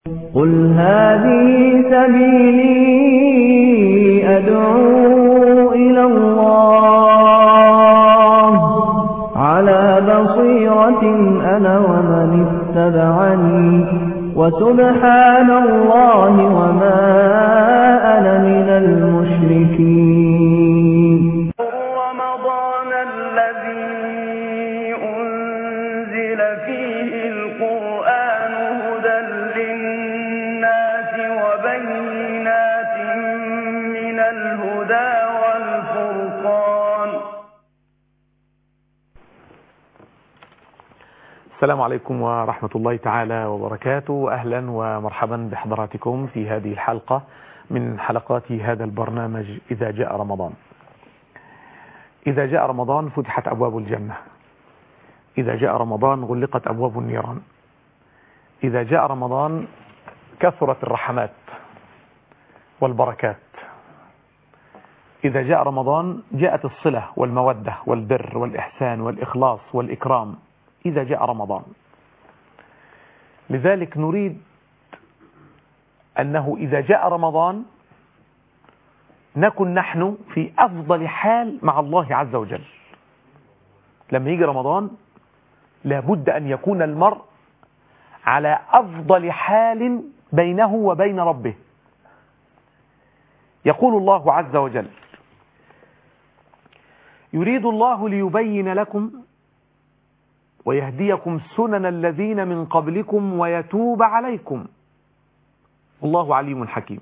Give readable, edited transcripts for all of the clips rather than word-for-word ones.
قل هذه سبيلي أدعو إلى الله على بصيرة أنا ومن اتبعني وسبحان الله وما أنا من المشركين. رمضان الذي أنزل فيه القرآن هدى للناس وبينات من الهدى والفرقان. السلام عليكم ورحمة الله تعالى وبركاته. أهلا ومرحبا بحضراتكم في هذه الحلقة من حلقات هذا البرنامج إذا جاء رمضان. إذا جاء رمضان فتحت أبواب الجنة، إذا جاء رمضان غلقت أبواب النيران، إذا جاء رمضان كثرت الرحمات والبركات، إذا جاء رمضان جاءت الصلة والمودة والبر والإحسان والإخلاص والإكرام. إذا جاء رمضان، لذلك نريد أنه إذا جاء رمضان نكن نحن في أفضل حال مع الله عز وجل. لما يجي رمضان لابد أن يكون المرء على أفضل حال بينه وبين ربه. يقول الله عز وجل: يريد الله ليبين لكم ويهديكم سنن الذين من قبلكم ويتوب عليكم والله عليم حكيم.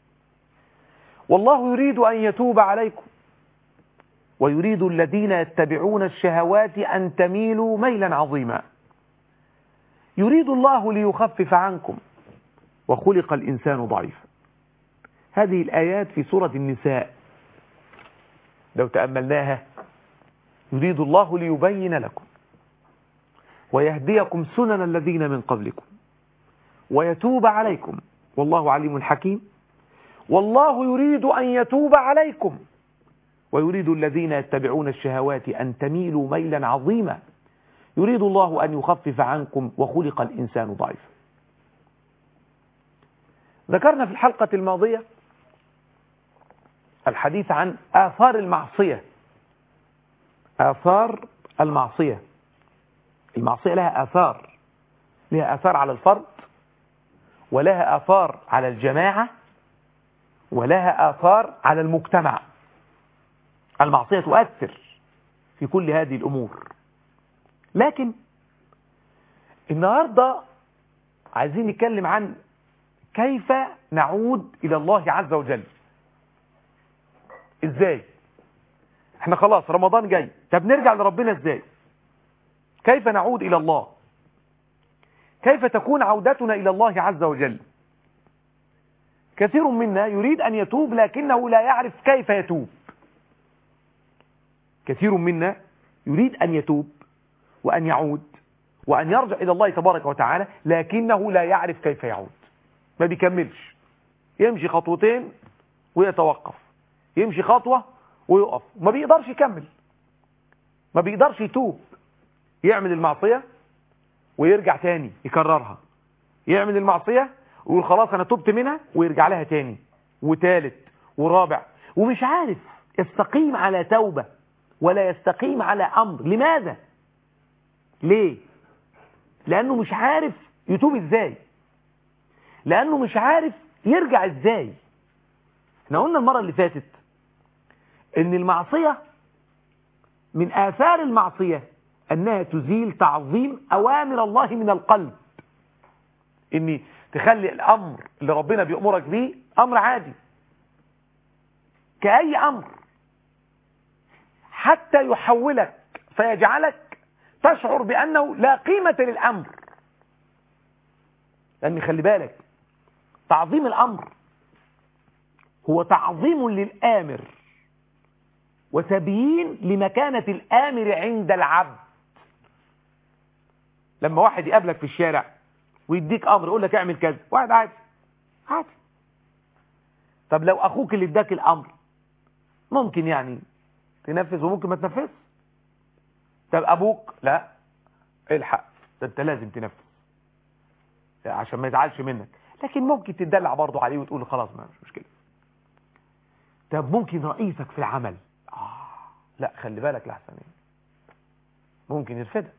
والله يريد أن يتوب عليكم ويريد الذين يتبعون الشهوات أن تميلوا ميلا عظيما. يريد الله ليخفف عنكم وخلق الإنسان ضعيفا. هذه الآيات في سورة النساء لو تأملناها: يريد الله ليبين لكم ويهديكم سنن الذين من قبلكم ويتوب عليكم والله عليم حكيم. والله يريد أن يتوب عليكم ويريد الذين يتبعون الشهوات أن تميلوا ميلا عظيما. يريد الله أن يخفف عنكم وخلق الإنسان ضعيفا. ذكرنا في الحلقة الماضية الحديث عن آثار المعصية. آثار المعصية. المعصية لها آثار، لها آثار على الفرد، ولها آثار على الجماعة، ولها آثار على المجتمع. المعصية تؤثر في كل هذه الأمور. لكن النهاردة عايزين نتكلم عن كيف نعود إلى الله عز وجل. إزاي؟ احنا خلاص رمضان جاي، طب نرجع لربنا إزاي؟ كيف نعود إلى الله؟ كيف تكون عودتنا إلى الله عز وجل؟ كثير منا يريد أن يتوب لكنه لا يعرف كيف يتوب. كثير منا يريد أن يتوب وأن يعود وأن يرجع إلى الله تبارك وتعالى، لكنه لا يعرف كيف يعود. ما بيكملش، يمشي خطوتين ويتوقف، يمشي خطوة ويقف، ما بيقدرش يكمل، ما بيقدرش يتوب. يعمل المعصية ويرجع تاني يكررها، يعمل المعصية ويقول خلاص أنا تبت منها ويرجع لها تاني وثالث ورابع، ومش عارف يستقيم على توبة ولا يستقيم على أمر. لماذا؟ ليه؟ لأنه مش عارف يتوب إزاي، لأنه مش عارف يرجع إزاي. احنا قلنا المرة اللي فاتت إن المعصية من آثار المعصية أنها تزيل تعظيم أوامر الله من القلب. إني تخلي الأمر اللي ربنا بيأمرك به أمر عادي كأي أمر، حتى يحولك فيجعلك تشعر بأنه لا قيمة للأمر. لأن خلي بالك، تعظيم الأمر هو تعظيم للآمر وتبيين لمكانة الآمر عند العبد. لما واحد يقابلك في الشارع ويديك أمر يقول لك اعمل كذا، واحد عادي عادي. طب لو أخوك اللي اداك الأمر ممكن يعني تنفذ وممكن ما تنفذ. طب أبوك لا، الحق ده أنت لازم تنفذ عشان ما يزعلش منك. لكن ممكن تدلع برضه عليه وتقول خلاص ما مش مشكلة. طب ممكن رئيسك في العمل لا خلي بالك لحسن ممكن يرفدك.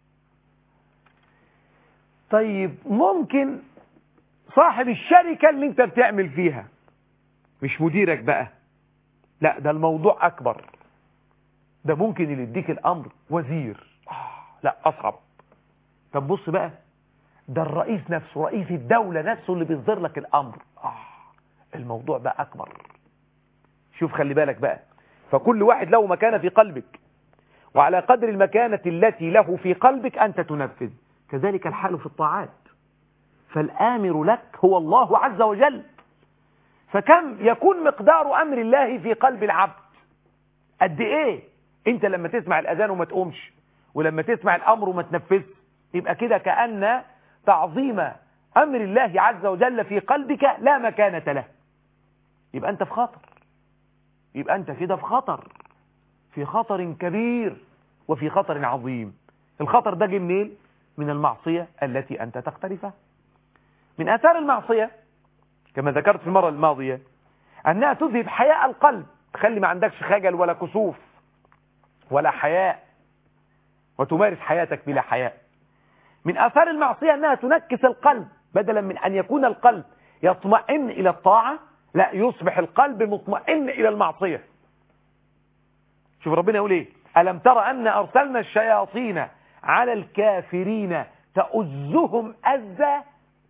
طيب ممكن صاحب الشركة اللي انت بتعمل فيها، مش مديرك بقى، لا ده الموضوع اكبر، ده ممكن اللي يديك الامر وزير، لا اصعب. طب بص بقى، ده الرئيس نفسه، رئيس الدولة نفسه اللي بيصدر لك الامر، الموضوع بقى اكبر. شوف خلي بالك بقى، فكل واحد له مكانة في قلبك، وعلى قدر المكانة التي له في قلبك أنت تنفذ. كذلك الحال في الطاعات، فالآمر لك هو الله عز وجل. فكم يكون مقدار أمر الله في قلب العبد؟ قد إيه؟ أنت لما تسمع الأذان وما تقومش، ولما تسمع الأمر وما تنفذ، يبقى كده كأن تعظيم أمر الله عز وجل في قلبك لا مكانة له. يبقى أنت في خطر، يبقى أنت كده في خطر، في خطر كبير وفي خطر عظيم. الخطر ده جه منين؟ من المعصية التي أنت تقترفها. من آثار المعصية كما ذكرت في المرة الماضية أنها تذهب حياء القلب، تخلي ما عندكش خجل ولا كسوف ولا حياء، وتمارس حياتك بلا حياء. من آثار المعصية أنها تنكس القلب، بدلا من أن يكون القلب يطمئن إلى الطاعة، لا يصبح القلب مطمئن إلى المعصية. شوف ربنا يقول إيه؟ ألم تر أن أرسلنا الشياطين على الكافرين تؤزهم أزا.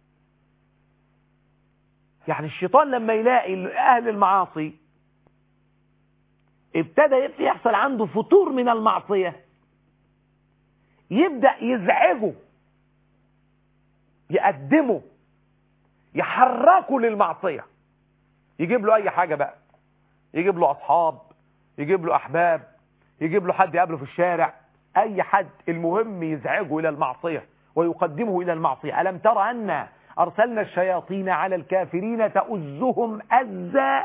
يعني الشيطان لما يلاقي أهل المعاصي ابتدى يحصل عنده فتور من المعصية، يبدأ يزعجه، يقدمه، يحركه للمعصية، يجيب له أي حاجة بقى، يجيب له أصحاب، يجيب له أحباب، يجيب له حد يقابله في الشارع، أي حد، المهم يزعجه إلى المعصية ويقدمه إلى المعصية. ألم تر أن أرسلنا الشياطين على الكافرين تؤزهم أزا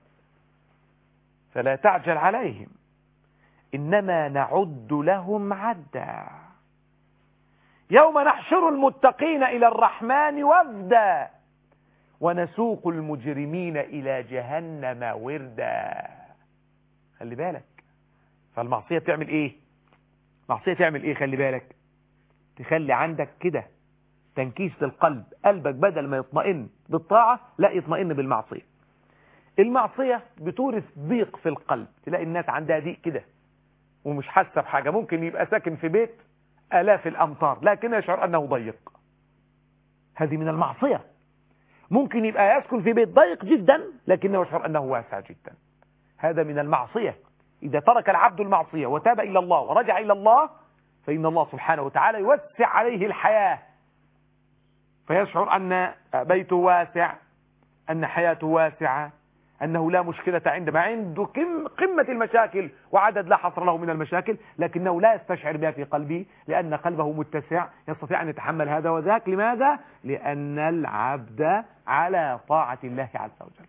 فلا تعجل عليهم إنما نعد لهم عدا يوم نحشر المتقين إلى الرحمن وفدا ونسوق المجرمين إلى جهنم وردا. خلي بالك، فالمعصية بتعمل إيه؟ معصية تعمل إيه؟ خلي بالك، تخلي عندك كده تنكيس للقلب، قلبك بدل ما يطمئن بالطاعة لا يطمئن بالمعصية. المعصية بتورث ضيق في القلب، تلاقي الناس عندها ضيق كده ومش حاسة بحاجة، ممكن يبقى ساكن في بيت آلاف الأمتار لكن يشعر أنه ضيق، هذه من المعصية. ممكن يبقى يسكن في بيت ضيق جدا لكنه يشعر أنه واسع جدا، هذا من المعصية. إذا ترك العبد المعصية وتاب إلى الله ورجع إلى الله فإن الله سبحانه وتعالى يوسع عليه الحياة، فيشعر أن بيته واسع، أن حياته واسعة، أنه لا مشكلة عنده قمة المشاكل وعدد لا حصر له من المشاكل، لكنه لا يستشعر بها في قلبه لأن قلبه متسع يستطيع أن يتحمل هذا وذاك. لماذا؟ لأن العبد على طاعة الله عز وجل.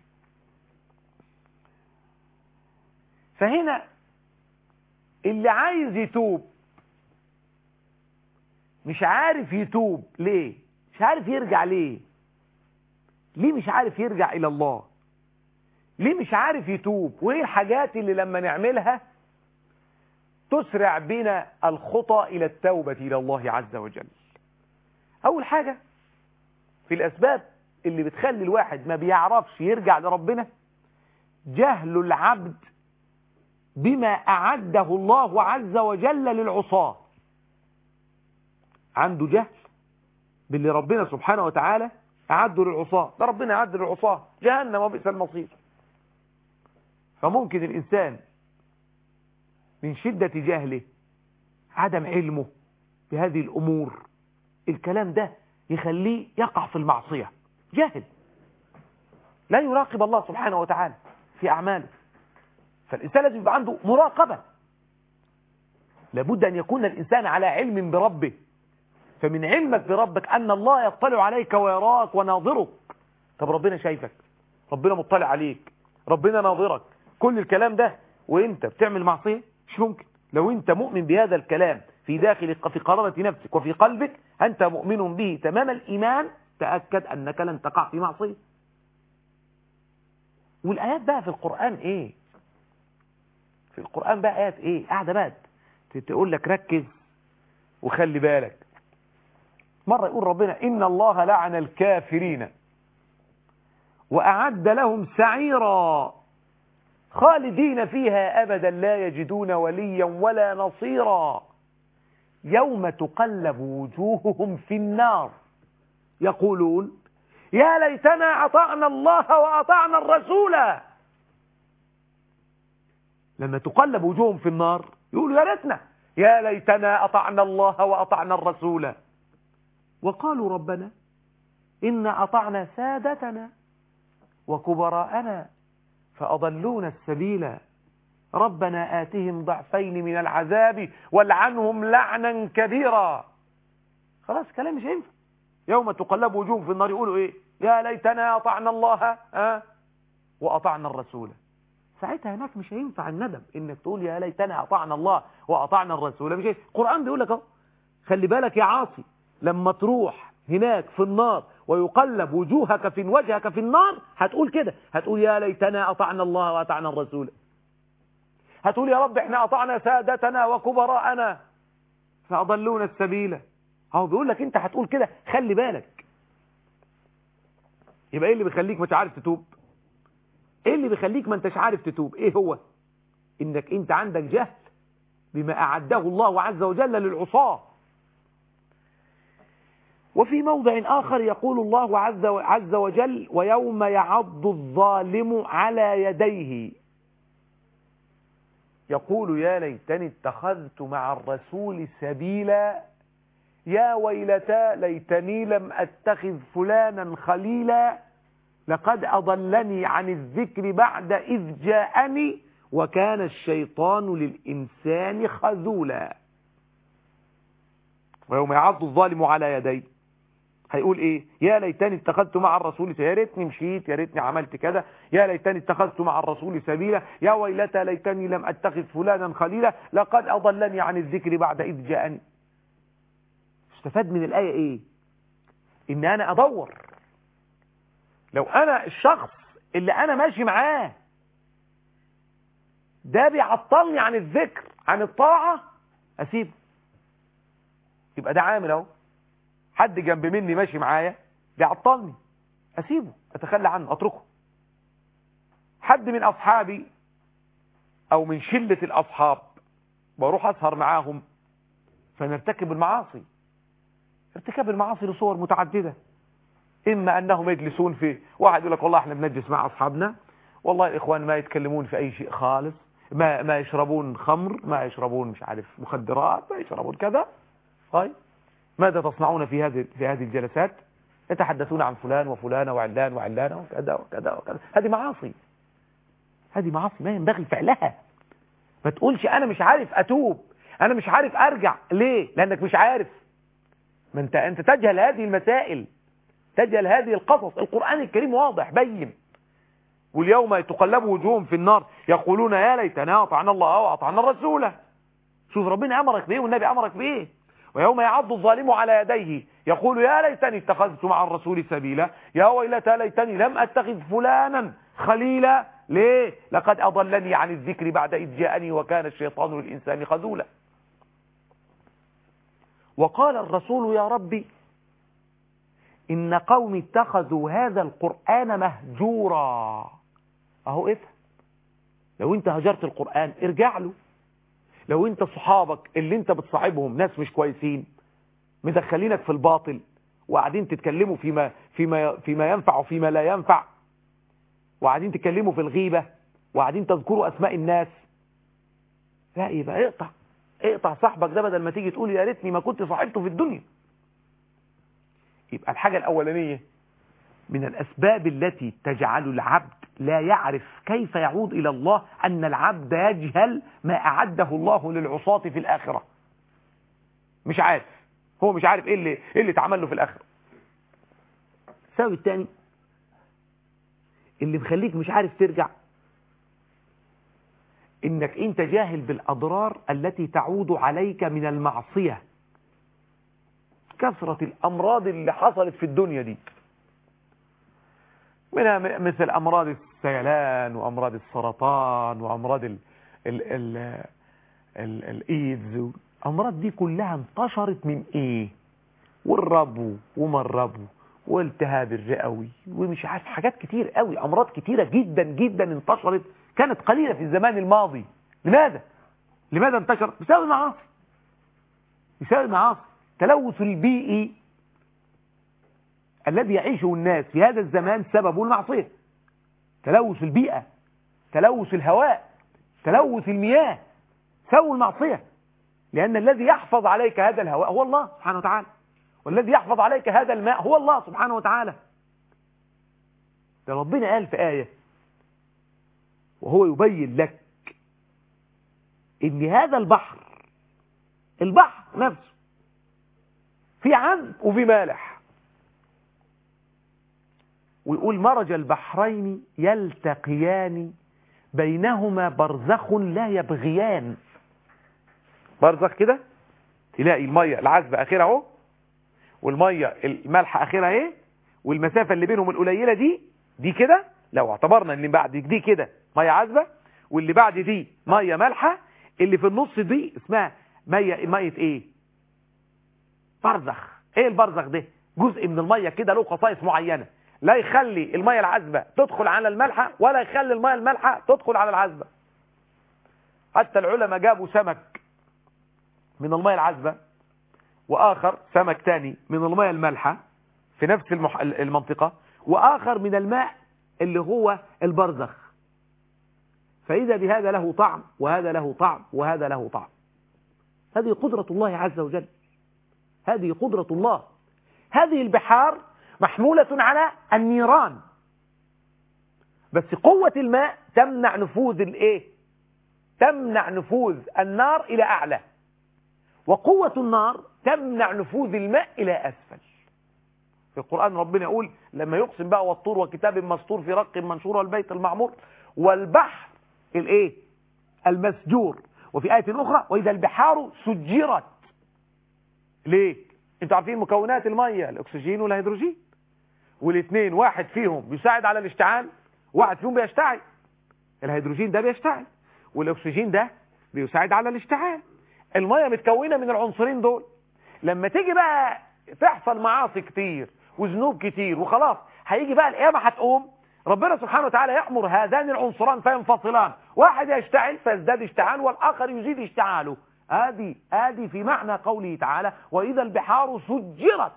فهنا اللي عايز يتوب مش عارف يتوب ليه؟ مش عارف يرجع ليه؟ ليه مش عارف يرجع إلى الله؟ ليه مش عارف يتوب؟ وإيه الحاجات اللي لما نعملها تسرع بنا الخطى إلى التوبة إلى الله عز وجل؟ أول حاجة في الأسباب اللي بتخلي الواحد ما بيعرفش يرجع لربنا جهل العبد بما أعده الله عز وجل للعصاة. عنده جهل باللي ربنا سبحانه وتعالى أعده للعصاة، ده ربنا أعد للعصاة جهنم وبئس المصير. فممكن الإنسان من شدة جهله، عدم علمه بهذه الأمور، الكلام ده يخليه يقع في المعصية، جاهل لا يراقب الله سبحانه وتعالى في أعماله. فالإنسان لازم يبقى عنده مراقبة، لابد أن يكون الإنسان على علم بربه. فمن علمك بربك أن الله يطلع عليك ويراك وناظرك. طب ربنا شايفك، ربنا مطلع عليك، ربنا ناظرك، كل الكلام ده وانت بتعمل معصية؟ مش ممكن. لو انت مؤمن بهذا الكلام في داخلك، في قرارة نفسك وفي قلبك، أنت مؤمن به تمام الإيمان، تأكد أنك لن تقع في معصية. والآيات بقى في القرآن إيه؟ في القرآن بقى آيات إيه؟ قاعدة بقى تقول لك ركز وخلي بالك. مرة يقول ربنا إن الله لعن الكافرين وأعد لهم سعيرا خالدين فيها أبدا لا يجدون وليا ولا نصيرا يوم تقلب وجوههم في النار يقولون يا ليتنا أطعنا الله وأطعنا الرسول. لما تقلب وجوههم في النار يقولوا يا ريتنا، يا ليتنا أطعنا الله وأطعنا الرسول. وقالوا ربنا إنا أطعنا سادتنا وكبراءنا فأضلونا السبيل ربنا آتهم ضعفين من العذاب والعنهم لعنا كبيرا. خلاص كلام مش هينفع. يوم تقلب وجوههم في النار يقولوا ايه؟ يا ليتنا أطعنا الله وأطعنا الرسول. ساعتها هناك مش هينفع الندم انك تقول يا ليتنا أطعنا الله وأطعنا الرسول. مش هينفع. القرآن بيقول لك اهو خلي بالك يا عاصي، لما تروح هناك في النار ويقلب وجهك في النار هتقول كده، هتقول يا ليتنا أطعنا الله وأطعنا الرسول. هتقول يا رب احنا أطعنا سادتنا وكبراءنا فأضلونا السبيل. هو بيقول لك انت هتقول كده خلي بالك. يبقى ايه اللي بيخليك مش عارف تتوب؟ ايه اللي بيخليك ما انتش عارف تتوب؟ ايه هو؟ انك انت عندك جهل بما أعده الله عز وجل للعصاة. وفي موضع آخر يقول الله عز وجل ويوم يعض الظالم على يديه يقول يا ليتني اتخذت مع الرسول سبيلا يا ويلتى ليتني لم أتخذ فلانا خليلا لقد أضلني عن الذكر بعد إذ جاءني وكان الشيطان للإنسان خذولا. ويوم يعض الظالم على يديه هيقول ايه؟ يا ليتني اتخذت مع الرسول يا ريتني مشيت، يا ريتني عملت كذا، يا ليتني اتخذت مع الرسول سبيلا يا ويلتى ليتني لم اتخذ فلانا خليلا لقد اضلني عن الذكر بعد اذ جاءني. استفاد من الايه ايه؟ ان انا ادور. لو انا الشخص اللي انا ماشي معاه ده بيعطلني عن الذكر عن الطاعه اسيبه. يبقى ده عامل اهو، حد جنب مني ماشي معايا بيعطلني اسيبه، اتخلى عنه، اتركه. حد من اصحابي او من شلة الاصحاب بروح اسهر معاهم فنرتكب المعاصي. ارتكاب المعاصي لصور متعددة. اما انهم يجلسون في واحد يقول لك والله احنا بنجلس مع اصحابنا، والله الاخوان ما يتكلمون في اي شيء خالص، ما يشربون خمر، ما يشربون مش عارف مخدرات، ما يشربون كذا. طيب ماذا تصنعون في هذه الجلسات؟ يتحدثون عن فلان وفلان وعلان وعلانة وكذا وكذا وكذا. هذه معاصي، هذه معاصي ما ينبغي فعلها. ما تقولش انا مش عارف اتوب، انا مش عارف ارجع. ليه؟ لانك مش عارف. ما انت تجهل هذه المسائل، تجهل هذه القصص. القرآن الكريم واضح بين. واليوم تقلب وجوههم في النار يقولون يا ليتنا أطعنا الله وأطعنا الرسول. شوف ربنا امرك بايه والنبي امرك بايه. ويوم يعض الظالم على يديه يقول يا ليتني اتخذت مع الرسول سبيلا يا ويلتى ليتني لم اتخذ فلانا خليلا. ليه؟ لقد اضلني عن الذكر بعد اذ جاءني وكان الشيطان للانسان خذولا. وقال الرسول يا ربي ان قومي اتخذوا هذا القرآن مهجورا. اهو افهم، لو انت هجرت القرآن ارجع له. لو انت صحابك اللي انت بتصاحبهم ناس مش كويسين مدخلينك في الباطل وقاعدين تتكلموا فيما ينفع وفيما لا ينفع، وقاعدين تتكلموا في الغيبة وقاعدين تذكروا اسماء الناس، لا يبقى اقطع صاحبك ده بدل ما تيجي تقول يا ريتني ما كنت صاحبته في الدنيا. يبقى الحاجة الأولانية من الأسباب التي تجعل العبد لا يعرف كيف يعود إلى الله أن العبد يجهل ما أعده الله للعصاة في الآخرة. مش عارف، هو مش عارف إيه اللي اتعمل له في الآخرة. السبب الثاني اللي مخليك مش عارف ترجع إنك أنت جاهل بالأضرار التي تعود عليك من المعصية. كثرة الأمراض اللي حصلت في الدنيا دي، منها مثل أمراض السيلان وأمراض السرطان وأمراض الإيدز. الأمراض دي كلها انتشرت من إيه؟ والربو وما الربو والتهاب الرئوي ومش عارف حاجات كتير قوي، أمراض كتيرة جدا جدا انتشرت، كانت قليلة في الزمان الماضي. لماذا انتشرت؟ بسبب المعاصي. التلوث البيئي الذي يعيشه الناس في هذا الزمان سببه المعصية. تلوث البيئة، تلوث الهواء، تلوث المياه، سببه المعصية. لأن الذي يحفظ عليك هذا الهواء هو الله سبحانه وتعالى، والذي يحفظ عليك هذا الماء هو الله سبحانه وتعالى. ده ربنا قال في آية وهو يبين لك إن هذا البحر نفسه في عذب وفي مالح، ويقول مرج البحرين يلتقيان بينهما برزخ لا يبغيان. برزخ كده تلاقي المية العذبة آخرها اهو، والمية المالحة آخرها اهي، والمسافة اللي بينهم القليلة دي كده، لو اعتبرنا ان بعد دي كده مية عذبة واللي بعد دي مية مالحة، اللي في النص دي اسمها مية ايه؟ برزخ. ايه البرزخ ده؟ جزء من المية كده له خصائص معينة، لا يخلي المية العذبة تدخل على المالحة ولا يخلي المية المالحة تدخل على العذبة. حتى العلماء جابوا سمك من المية العذبة وآخر سمك تاني من المية المالحة في نفس المنطقة، وآخر من الماء اللي هو البرزخ، فإذا بهذا له طعم وهذا له طعم وهذا له طعم. هذه قدرة الله عز وجل، هذه قدرة الله. هذه البحار محمولة على النيران، بس قوة الماء تمنع نفوذ النار إلى أعلى، وقوة النار تمنع نفوذ الماء إلى أسفل. في القرآن ربنا يقول لما يقسم بقى والطور وكتاب مسطور في رق منشور والبيت المعمور والبحر المسجور. وفي آية أخرى وإذا البحار سجرت. ليه؟ انتوا عارفين مكونات المية الأكسجين والهيدروجين، والاثنين واحد فيهم بيساعد على الاشتعال، واحد فيهم بيشتعل. الهيدروجين ده بيشتعل والأكسجين ده بيساعد على الاشتعال. المية متكونة من العنصرين دول. لما تيجي بقى تحصل معاصي كتير وذنوب كتير وخلاص هيجي بقى القيامة هتقوم، ربنا سبحانه وتعالى يأمر هذان العنصران فينفصلان، واحد يشتعل فيزداد اشتعال والآخر يزيد اشتعاله. هذه في معنى قوله تعالى وإذا البحار سجرت.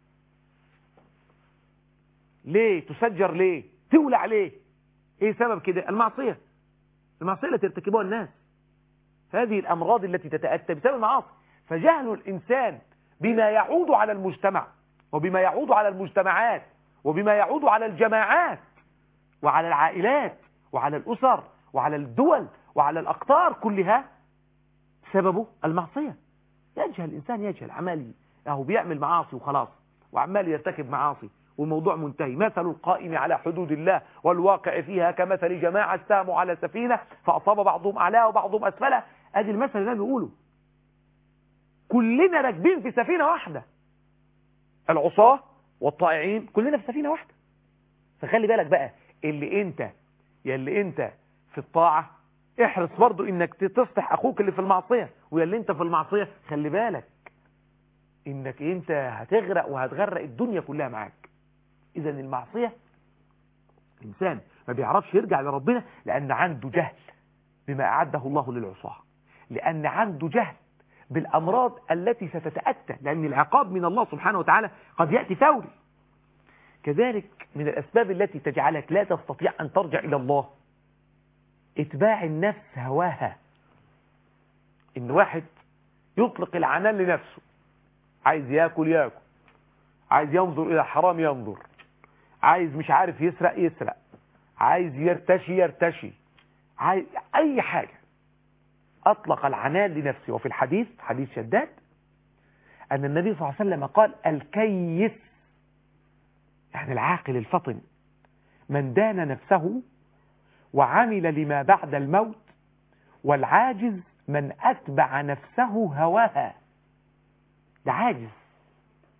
ليه تسجر؟ ليه تولع؟ ليه؟ ايه سبب كده؟ المعصية التي ترتكبها الناس. هذه الأمراض التي تتأتى بسبب المعاصي. فجهل الإنسان بما يعود على المجتمع وبما يعود على المجتمعات وبما يعود على الجماعات وعلى العائلات وعلى الأسر وعلى الدول وعلى الأقطار كلها سببه المعصية. يجهل الإنسان، يجهل عمالي أهو بيعمل معاصي وخلاص، وعمال يرتكب معاصي والموضوع منتهي. مثل القائم على حدود الله والواقع فيها كمثل جماعة ساموا على سفينة فأصاب بعضهم أعلاها وبعضهم أسفلها. أدي المثل اللي بيقوله. كلنا راكبين في سفينة واحدة، العصاة والطائعين كلنا في سفينة واحدة. فخلي بالك بقى اللي انت في الطاعة احرص برضو انك تصلح اخوك اللي في المعصية، واللي انت في المعصية خلي بالك انك انت هتغرق وهتغرق الدنيا كلها معاك. اذا المعصية الانسان ما بيعرفش يرجع لربنا لان عنده جهل بما اعده الله للعصاة، لان عنده جهل بالامراض التي ستتأتى، لان العقاب من الله سبحانه وتعالى قد يأتي فوري. كذلك من الاسباب التي تجعلك لا تستطيع ان ترجع الى الله اتباع النفس هواها. ان واحد يطلق العنان لنفسه، عايز ياكل، عايز ينظر الى حرام ينظر، عايز مش عارف يسرق، عايز يرتشي، عايز اي حاجة. اطلق العنان لنفسه. وفي الحديث حديث شداد ان النبي صلى الله عليه وسلم قال الكيس يعني العاقل الفطن من دان نفسه وعمل لما بعد الموت، والعاجز من أتبع نفسه هواها. ده عاجز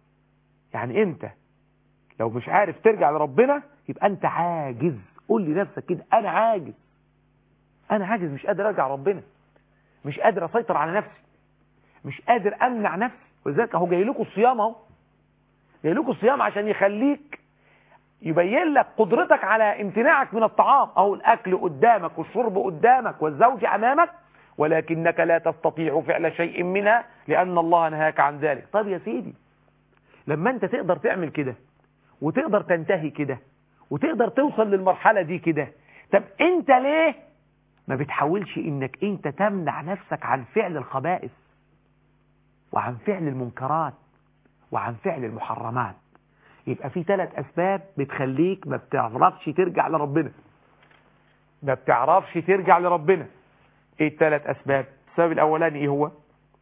يعني انت لو مش عارف ترجع لربنا يبقى انت عاجز. قول لنفسك كده، انا عاجز، انا عاجز، مش قادر ارجع ربنا، مش قادر اسيطر على نفسي، مش قادر امنع نفسي. ولذلك اهو جاي لكم الصيام، اهو جاي لكم الصيام عشان يخليك، يبين لك قدرتك على امتناعك من الطعام. اهو الاكل قدامك والشرب قدامك والزوج امامك، ولكنك لا تستطيع فعل شيء منها لان الله نهاك عن ذلك. طب يا سيدي، لما انت تقدر تعمل كده وتقدر تنتهي كده وتقدر توصل للمرحلة دي كده، طب انت ليه ما بتحاولش انك انت تمنع نفسك عن فعل الخبائث وعن فعل المنكرات وعن فعل المحرمات؟ يبقى في 3 أسباب بتخليك ما بتعرفش ترجع لربنا، ما بتعرفش ترجع لربنا. ايه ال3 أسباب؟ السبب الأولاني ايه هو؟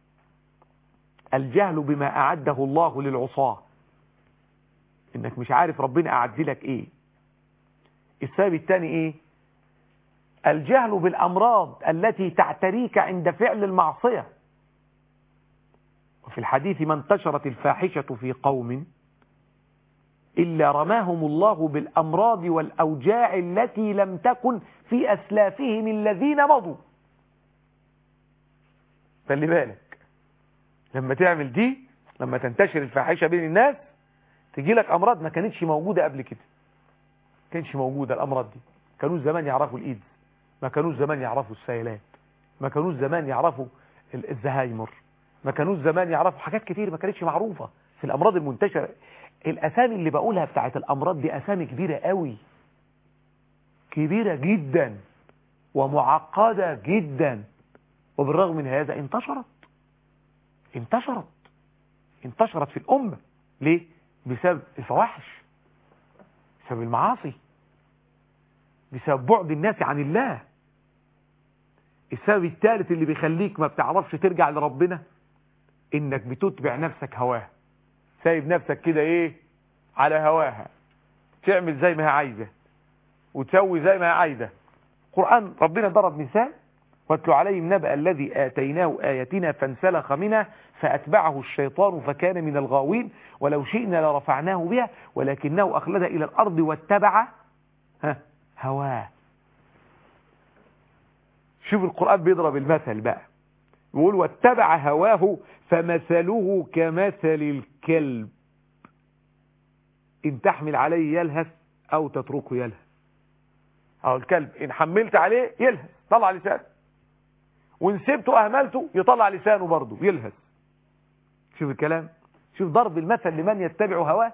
الجهل بما أعده الله للعصاة، انك مش عارف ربنا أعد لك ايه. السبب الثاني ايه؟ الجهل بالأمراض التي تعتريك عند فعل المعصية. وفي الحديث ما انتشرت الفاحشة في قوم إلا رماهم الله بالأمراض والأوجاع التي لم تكن في أسلافهم الذين مضوا. خلي بالك، لما تعمل دي، لما تنتشر الفاحشة بين الناس، تجي لك أمراض ما كانتش موجودة قبل كده، ما كانتش موجودة الأمراض دي. كانوا زمان يعرفوا الإيدز، ما كانوا زمان يعرفوا السيلات، ما كانوا زمان يعرفوا الزهايمر، ما كانوا زمان يعرفوا حاجات كتير ما كانتش معروفة في الأمراض المنتشرة. الأسامي اللي بقولها بتاعت الأمراض دي أسامي كبيرة قوي، كبيرة جدا ومعقدة جدا، وبالرغم من هذا انتشرت في الأمة. ليه؟ بسبب الفواحش، بسبب المعاصي، بسبب بعد الناس عن الله. السبب الثالث اللي بيخليك ما بتعرفش ترجع لربنا، انك بتتبع نفسك هواها، سايب نفسك كده ايه على هواها، تعمل زي ما هي عايزة وتسوي زي ما هي عايزة. القرآن ربنا ضرب مثال: واتلو عليهم نبأ الذي آتيناه آياتنا فانسلخ منها فأتبعه الشيطان فكان من الغاوين ولو شئنا لرفعناه بها ولكنه أخلد إلى الأرض واتبع هواه. شوف القرآن بيضرب المثل بقى، يقول واتبع هواه فمثله كمثل الكلب إن تحمل عليه يلهث أو تتركه يلهث. أو الكلب إن حملت عليه يلهث، طلع لسانه، وإن سبته أهملته يطلع لسانه برضه يلهث. شوف الكلام، شوف ضرب المثل لمن يتبع هواه.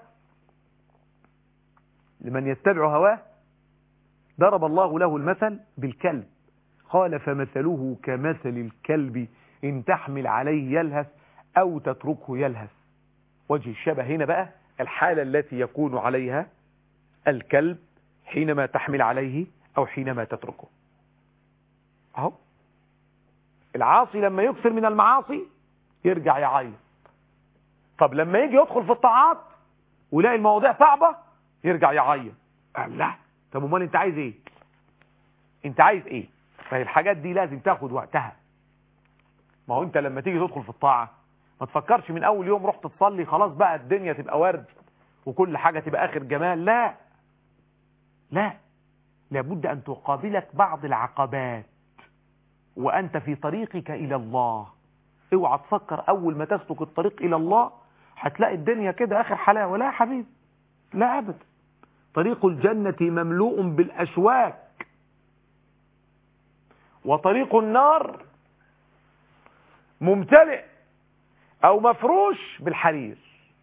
لمن يتبع هواه ضرب الله له المثل بالكلب، قال فمثله كمثل الكلب إن تحمل عليه يلهث أو تتركه يلهث. وجه الشبه هنا بقى الحالة التي يكون عليها الكلب حينما تحمل عليه أو حينما تتركه. أهو العاصي لما يكثر من المعاصي يرجع يعيط. طب لما يجي يدخل في الطاعات ويلاقي المواضيع صعبة يرجع يعيط. لا، طب امال انت عايز ايه؟ انت عايز ايه؟ فالحاجات دي لازم تاخد وقتها. ما هو انت لما تيجي تدخل في الطاعة ما تفكرش من اول يوم رحت تصلي خلاص بقى الدنيا تبقى ورد وكل حاجة تبقى اخر جمال. لا لا، لابد ان تقابلك بعض العقبات وانت في طريقك الى الله. اوعى تفكر اول ما تسلك الطريق الى الله هتلاقي الدنيا كده اخر حلاوة. لا يا حبيبي، لا ابدا. طريق الجنة مملوء بالاشواك، وطريق النار ممتلئ او مفروش بالحرير.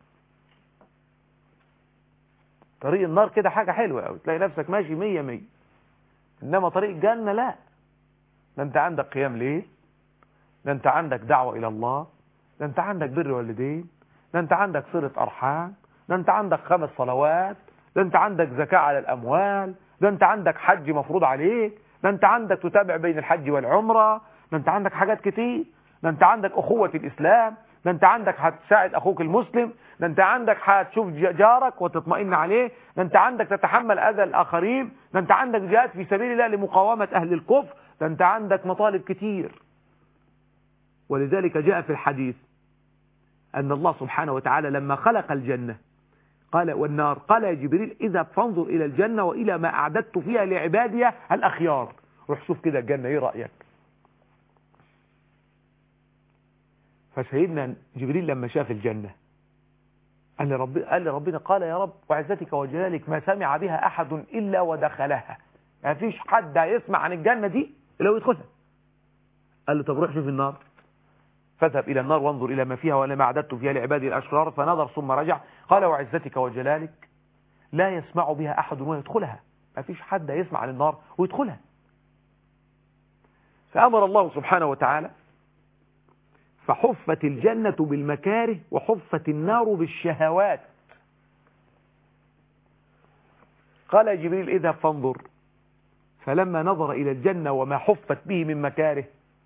طريق النار كده حاجة حلوة قوي، تلاقي نفسك ماشي 100 انما طريق الجنة لا، ده انت عندك قيام ليل، ده انت عندك دعوة الى الله، ده انت عندك بر والدين، ده انت عندك صلة ارحام، ده انت عندك 5 صلوات، ده انت عندك زكاة على الاموال، ده انت عندك حج مفروض عليك، ده انت عندك تتابع بين الحج والعمرة، ده انت عندك حاجات كتير، ده انت عندك اخوة الاسلام، ده انت عندك هتساعد اخوك المسلم، ده انت عندك هتشوف جارك وتطمئن عليه، ده انت عندك تتحمل اذى الاخرين، ده انت عندك جهاد في سبيل الله لمقاومة اهل الكفر، ده انت عندك مطالب كتير. ولذلك جاء في الحديث ان الله سبحانه وتعالى لما خلق الجنة قال والنار، قال يا جبريل اذهب فانظر الى الجنة والى ما اعددت فيها لعبادي الاخيار. روح شوف كده الجنة ايه رأيك. فسيدنا جبريل لما شاف الجنة قال لربنا قال يا رب وعزتك وجلالك ما سمع بها احد الا ودخلها، ما فيش حد هيسمع عن الجنة دي الا ويدخلها. قال له طب روح شوف النار، فاذهب الى النار وانظر الى ما فيها ولا ما اعددت فيها لعبادي الاشرار. فنظر ثم رجع قال وعزتك وجلالك لا يسمع بها احد ويدخلها، ما فيش حد يسمع عن النار ويدخلها. فامر الله سبحانه وتعالى فحفت الجنة بالمكاره وحفت النار بالشهوات. قال جبريل اذهب فانظر، فلما نظر إلى الجنة وما حفت به من مكاره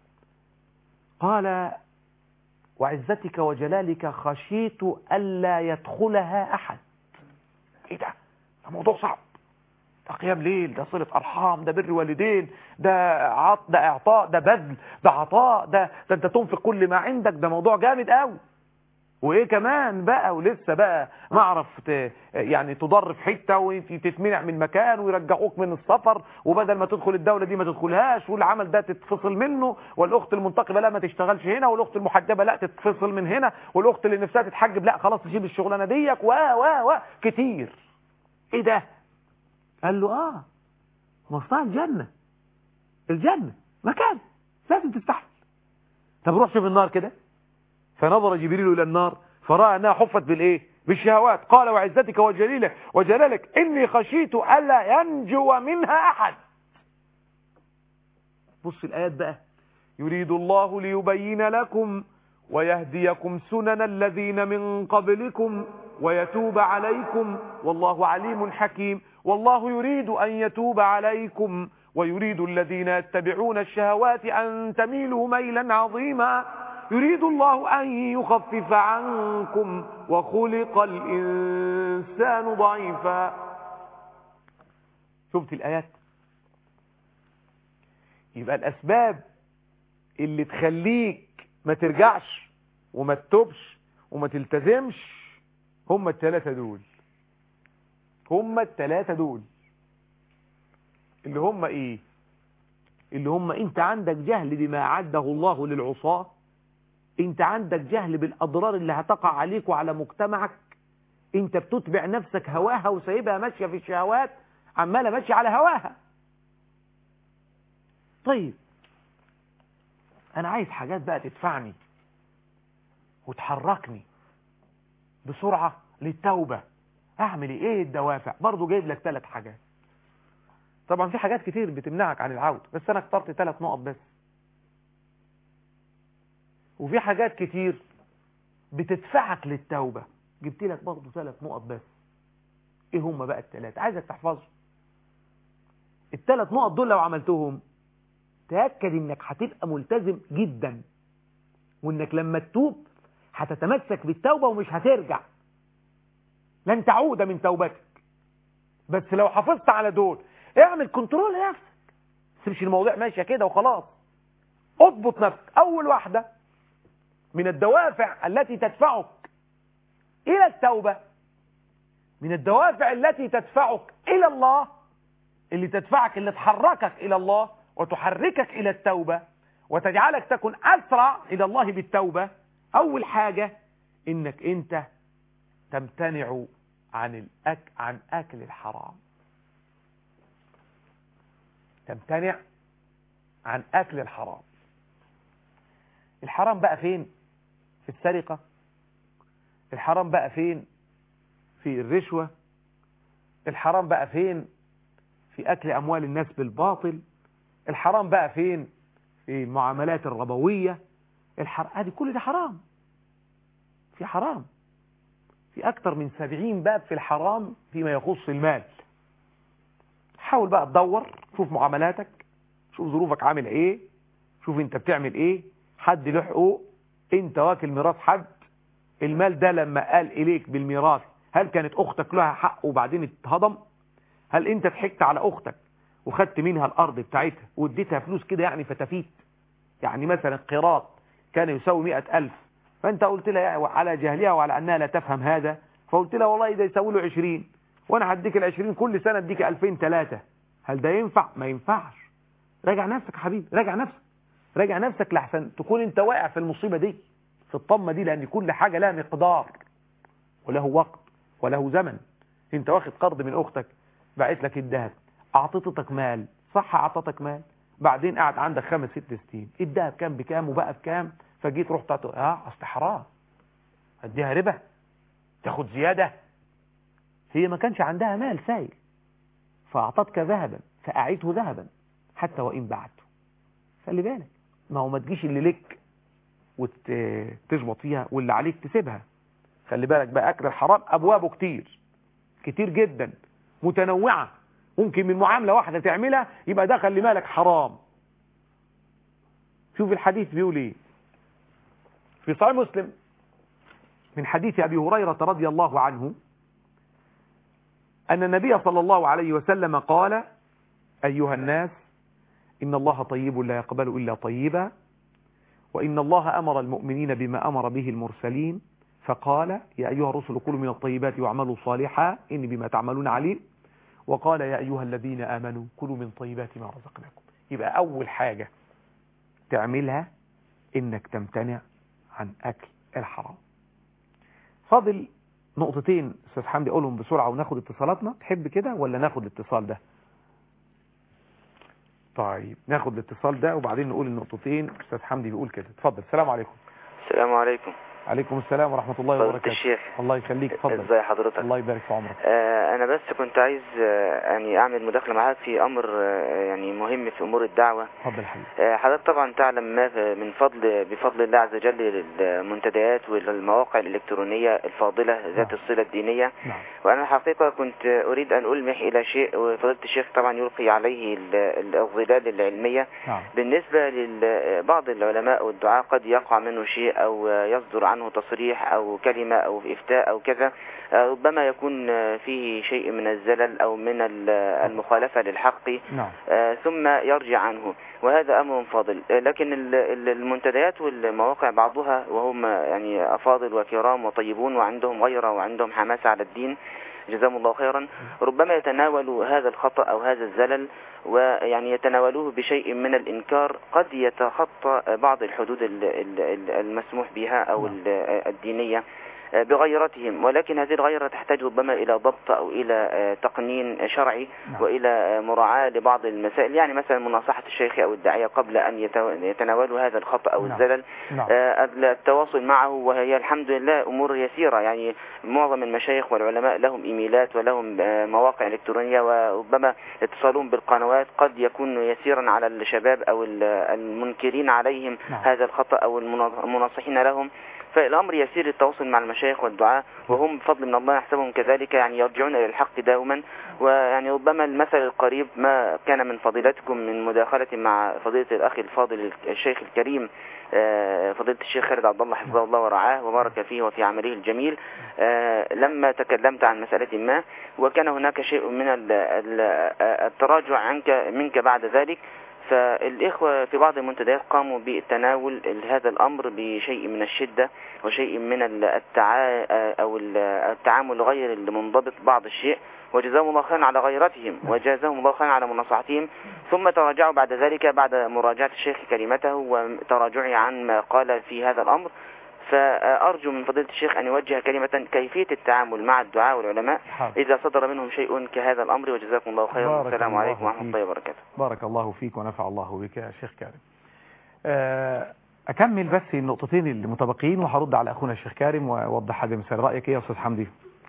قال وعزتك وجلالك خشيت ألا يدخلها أحد. ايه ده موضوع صعب، ده قيام ليل، ده صلة أرحام، ده بر والدين، ده إعطاء، ده بذل، ده عطاء، ده أنت تنفق كل ما عندك، ده موضوع جامد قوي. وايه كمان بقى، ولسه بقى معرف يعني تضر في حته وتتمنع من مكان ويرجعوك من السفر، وبدل ما تدخل الدوله دي ما تدخلهاش، والعمل ده تتفصل منه، والاخت المنتقبه لا ما تشتغلش هنا، والاخت المحجبه لا تتفصل من هنا، والاخت اللي نفسها تتحجب لا خلاص تسيب الشغلانه ديك و كتير. ايه ده؟ قال له مصنع الجنه مكان لازم تستحمل. طب روح شوف النار كده. فنظر جبريل إلى النار فرأى أنها حفت بالإيه؟ بالشهوات. قال وعزتك وجلالك إني خشيت ألا ينجو منها أحد. بص الآيات بقى، يريد الله ليبين لكم ويهديكم سنن الذين من قبلكم ويتوب عليكم والله عليم حكيم. والله يريد أن يتوب عليكم ويريد الذين يتبعون الشهوات أن تميلوا ميلا عظيما. يريد الله أن يخفف عنكم وخلق الإنسان ضعيفا. شفت الآيات؟ يبقى الأسباب اللي تخليك ما ترجعش وما تتوبش وما تلتزمش هم الثلاثة دول. اللي هم ايه؟ اللي هم انت عندك جهل بما أعده الله للعصاة، انت عندك جهل بالأضرار اللي هتقع عليك وعلى مجتمعك، انت بتتبع نفسك هواها وسايبها ماشية في الشهوات، عمالة ماشية على هواها. طيب انا عايز حاجات بقى تدفعني وتحركني بسرعة للتوبة. اعمل ايه الدوافع؟ برضو جايب لك 3 حاجات. طبعا في حاجات كتير بتمنعك عن العودة، بس انا اخترت 3 نقط بس. وفي حاجات كتير بتدفعك للتوبة، جبت لك برضو 3 نقط بس. ايه هم بقى ال3؟ عايزك تحفظهم. ال3 نقط دول لو عملتهم تأكد انك هتبقى ملتزم جدا، وانك لما تتوب هتتمسك بالتوبة ومش هترجع، لن تعود من توبتك. بس لو حافظت على دول اعمل كنترول لنفسك، مش الموضوع ماشية كده وخلاص. اضبط نفسك. اول واحدة من الدوافع التي تدفعك إلى التوبة، من الدوافع التي تدفعك إلى الله، اللي تدفعك اللي تحركك إلى الله وتحركك إلى التوبة وتجعلك تكون أسرع إلى الله بالتوبة. أول حاجة إنك أنت تمتنع عن أكل الحرام. تمتنع عن أكل الحرام. الحرام بقى فين؟ في السرقة. الحرام بقى فين؟ في الرشوة. الحرام بقى فين؟ في أكل أموال الناس بالباطل. الحرام بقى فين؟ في المعاملات الربوية. هذه كل ده حرام. في حرام، في أكثر من 70 باب في الحرام فيما يخص المال. حاول بقى تدور، شوف معاملاتك، شوف ظروفك عامل ايه، شوف انت بتعمل ايه، حد له حقوق، انت واكل ميراث حد، المال ده لما قال اليك بالميراث هل كانت اختك لها حق وبعدين اتهضم؟ هل انت ضحكت على اختك وخدت منها الارض بتاعتها واديتها فلوس كده يعني فتافيت؟ يعني مثلا قيراط كان يساوي 100,000، فانت قلت لها على جهلها وعلى انها لا تفهم هذا فقلت لها والله ده يساوي له 20 وانا هديك ال20 كل سنه اديك 2000 3. هل ده ينفع؟ ما ينفعش. راجع نفسك يا حبيبي، راجع نفسك لحسن تكون انت واقع في المصيبه دي، في الطمه دي، لان كل حاجه لها مقدار وله وقت وله زمن. انت واخد قرض من اختك، باعت لك الذهب، اعطيتك مال، صح اعطتك مال، بعدين قعد عندك 5 6 سنين، الذهب كان بكام وبقى بكام، فجيت رحت اصل حرام اديها ربا تاخد زياده. هي ما كانش عندها مال سائل فاعطتك ذهبا فاعيته ذهبا حتى وان بعته. خلي بالك، ما هو ما تجيش اللي لك وتشبط فيها واللي عليك تسيبها. خلي بالك بقى، اكل الحرام ابوابه كتير جدا متنوعه، ممكن من معامله واحده تعملها يبقى ده خلي بالك حرام. شوف الحديث بيقول ايه في صحيح مسلم من حديث ابي هريره رضي الله عنه ان النبي صلى الله عليه وسلم قال: ايها الناس ان الله طيب لا يقبل الا طيبا، وان الله امر المؤمنين بما امر به المرسلين، فقال: يا ايها الرسل كلوا من الطيبات واعملوا صالحا اني بما تعملون عليم، وقال: يا ايها الذين امنوا كلوا من طيبات ما رزقناكم. يبقى اول حاجه تعملها انك تمتنع عن اكل الحرام. فاضل نقطتين استاذ حمدي اقولهم بسرعه وناخد اتصالاتنا. تحب كده ولا ناخد الاتصال ده؟ طيب ناخد الاتصال ده وبعدين نقول النقطتين. استاذ حمدي بيقول كده، اتفضل. السلام عليكم. السلام عليكم. عليكم السلام ورحمة الله وبركاته. الشيخ الله يخليك، اتفضل. ازي حضرتك؟ الله يبارك في عمرك. انا بس كنت عايز يعني اعمل مداخله معاك في امر يعني مهم في امور الدعوه. اتفضل حبيبي. حضرتك طبعا تعلم ما من بفضل الله عز وجل للمنتديات والمواقع الالكترونيه الفاضله ذات الصله الدينيه. نعم. وانا الحقيقه كنت اريد ان المح الى شيء، وفضيله الشيخ طبعا يلقي عليه الظلال العلميه. نعم. بالنسبه لبعض العلماء والدعاة قد يقع منه شيء او يصدر عنه تصريح او كلمه او افتاء او كذا، ربما يكون فيه شيء من الزلل او من المخالفه للحق. نعم. ثم يرجع عنه، وهذا امر فاضل. لكن المنتديات والمواقع بعضها وهم يعني افاضل وكرام وطيبون وعندهم غيره وعندهم حماسه على الدين، جزاهم الله خيرا، ربما يتناولوا هذا الخطأ او هذا الزلل ويعني يتناولوه بشيء من الإنكار قد يتخطى بعض الحدود المسموح بها أو الدينية بغيرتهم، ولكن هذه الغيرة تحتاج ربما إلى ضبط أو إلى تقنين شرعي وإلى مراعاة لبعض المسائل، يعني مثلا مناصحة الشيخ أو الداعية قبل أن يتناولوا هذا الخطأ أو الزلل، التواصل معه، وهي الحمد لله أمور يسيرة. يعني معظم المشايخ والعلماء لهم إيميلات ولهم مواقع إلكترونية، وربما اتصالهم بالقنوات قد يكون يسيرا على الشباب أو المنكرين عليهم هذا الخطأ أو المناصحين لهم. فالأمر يسير التواصل مع المشايخ والدعاء، وهم بفضل من الله نحسبهم كذلك يعني يرجعون إلى الحق دوما. ويعني ربما المثل القريب ما كان من فضيلتكم من مداخلة مع فضيلة الأخ الفاضل الشيخ الكريم فضيلة الشيخ خالد عبد الله حفظه الله ورعاه وبارك فيه وفي عمله الجميل، لما تكلمت عن مسألة ما وكان هناك شيء من التراجع منك بعد ذلك، فالإخوة في بعض المنتديات قاموا بتناول هذا الأمر بشيء من الشدة وشيء من التعامل غير المنضبط بعض الشيء، وجزاهم الله خيرا على غيرتهم وجزاهم الله خيرا على مناصحتهم، ثم تراجعوا بعد ذلك بعد مراجعة الشيخ كلمته وتراجعه عن ما قال في هذا الأمر. فأرجو من فضيلة الشيخ أن يوجه كلمة كيفية التعامل مع الدعاء والعلماء إذا صدر منهم شيء كهذا الأمر، وجزاكم الله خيرا. والسلام عليكم ورحمة الله وبركاته. بارك الله فيك ونفع الله بك يا شيخ كارم. أكمل بس النقطتين المتبقين وهرد على أخونا الشيخ كارم وأوضح هذا المثال. رأيك إيه يا أستاذ حمدي؟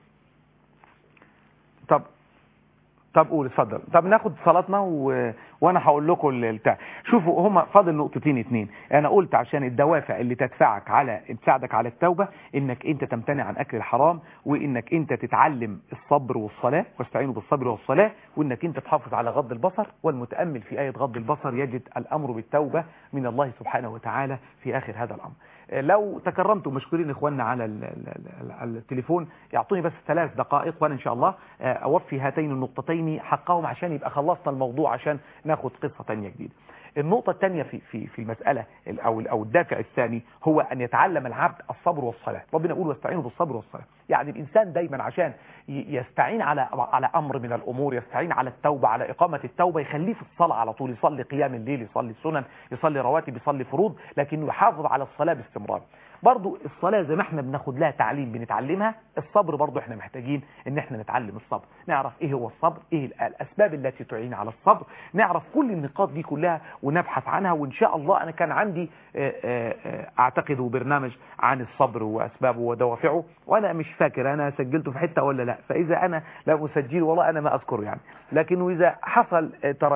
طب قول، اتفضل. طب ناخد صلاتنا وانا هقول لكم البتاع. شوفوا هما فاضل نقطتين 2. انا قلت عشان الدوافع اللي تساعدك على التوبة انك انت تمتنع عن اكل الحرام، وانك انت تتعلم الصبر والصلاة، واستعينوا بالصبر والصلاة، وانك انت تحافظ على غض البصر. والمتأمل في آية غض البصر يجد الامر بالتوبة من الله سبحانه وتعالى في اخر هذا الامر. لو تكرمتم مشكورين اخواننا على التليفون يعطوني بس 3 دقائق وانا ان شاء الله اوفي هاتين النقطتين حقهم عشان يبقى خلصنا الموضوع، عشان ناخد قصة تانية جديدة. النقطة الثانية في المسألة أو الدافع الثاني هو أن يتعلم العبد الصبر والصلاة. ربنا يقول واستعينوا بالصبر والصلاة. يعني الإنسان دايما عشان يستعين على أمر من الأمور، يستعين على التوبة، على إقامة التوبة، يخليه في الصلاة على طول، يصلي قيام الليل، يصلي السنن، يصلي رواتب، يصلي فروض، لكنه يحافظ على الصلاة باستمرار. برضو الصلاة زي ما احنا بناخد لها تعليم بنتعلمها، الصبر برضو احنا محتاجين ان احنا نتعلم الصبر، نعرف ايه هو الصبر، ايه الاسباب التي تعين على الصبر، نعرف كل النقاط دي كلها ونبحث عنها. وان شاء الله انا كان عندي اعتقد برنامج عن الصبر واسبابه ودوافعه، وانا مش فاكر انا سجلته في حتة ولا لا، فاذا انا لا اسجله والله انا ما اذكره يعني، لكن اذا حصل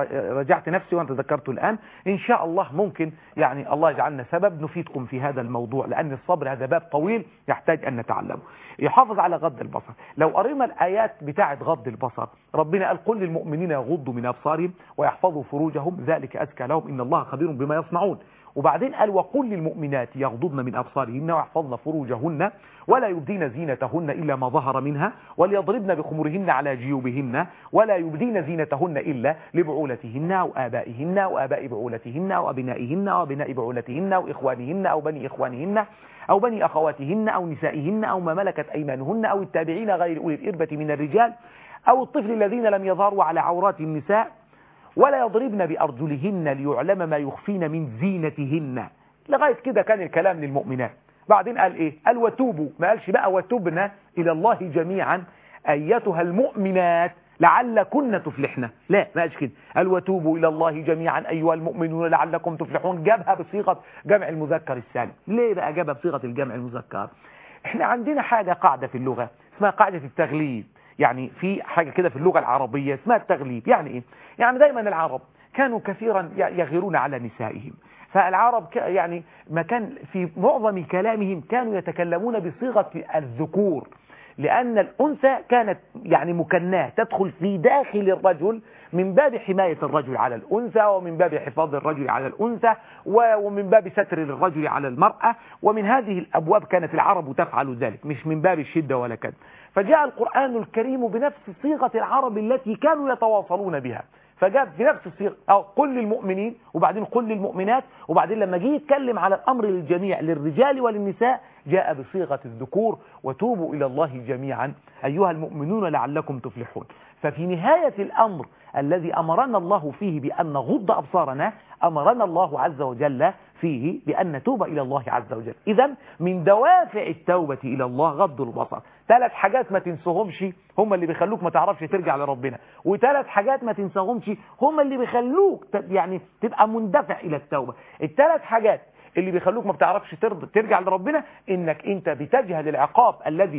رجعت نفسي وانا تذكرته الان ان شاء الله ممكن يعني الله يجعلنا سبب نفيدكم في هذا الموضوع، لان الصبر هذا باب طويل يحتاج ان نتعلمه. يحافظ على غض البصر. لو قرينا الايات بتاعه غض البصر، ربنا قال قل للمؤمنين يغضوا من ابصارهم ويحفظوا فروجهم ذلك ازكى لهم ان الله خبير بما يصنعون. وبعدين قال وقل للمؤمنات يغضضن من أبصارهن ويحفظن فروجهن ولا يبدين زينتهن إلا ما ظهر منها وليضربن بخمرهن على جيوبهن ولا يبدين زينتهن إلا لبعولتهن أو آبائهن وآباء بعولتهن وأبنائهن وأبناء بعولتهن وإخوانهن أو بني إخوانهن أو بني أخواتهن أو نسائهن أو ما ملكت أيمانهن أو التابعين غير أولي الإربة من الرجال أو الطفل الذين لم يظهروا على عورات النساء ولا يضربن بأرجلهن ليعلم ما يخفين من زينتهن. لغاية كده كان الكلام للمؤمنات. بعدين قال ايه؟ قال وتوبوا، ما قالش بقى وتوبنا إلى الله جميعا أيتها المؤمنات لعلكن تفلحن، لا ما قالش كده، قال وتوبوا إلى الله جميعا أيها المؤمنون لعلكم تفلحون، جابها بصيغة جمع المذكر السالم. ليه بقى جابها بصيغة الجمع المذكر؟ احنا عندنا حاجة قاعدة في اللغة اسمها قاعدة التغليب، يعني في حاجة كده في اللغة العربية اسمها التغليب. يعني ايه؟ يعني دايما العرب كانوا كثيرا يغيرون على نسائهم، فالعرب يعني ما كان في معظم كلامهم كانوا يتكلمون بصيغة الذكور، لأن الأنثى كانت يعني مكناه تدخل في داخل الرجل من باب حماية الرجل على الأنثى ومن باب حفاظ الرجل على الأنثى ومن باب ستر الرجل على المرأة، ومن هذه الأبواب كانت العرب تفعل ذلك، مش من باب الشدة ولا كذا. فجاء القرآن الكريم بنفس صيغة العرب التي كانوا يتواصلون بها، فجاب بنفس الصيغة أو قل للمؤمنين وبعدين قل للمؤمنات، وبعدين لما جه يتكلم على الأمر للجميع للرجال وللنساء جاء بصيغة الذكور وتوبوا إلى الله جميعا أيها المؤمنون لعلكم تفلحون. ففي نهاية الأمر الذي أمرنا الله فيه بأن نغض أبصارنا أمرنا الله عز وجل فيه بأن نتوب إلى الله عز وجل. إذن من دوافع التوبة إلى الله غض البصر. 3 حاجات ما تنساهمش هم اللي بيخلوك ما تعرفش ترجع لربنا، و3 حاجات ما تنساهمش هم اللي بيخلوك يعني تبقى مندفع إلى التوبة. ال3 حاجات اللي بيخلوك ما بتعرفش ترجع لربنا انك انت بتجهل العقاب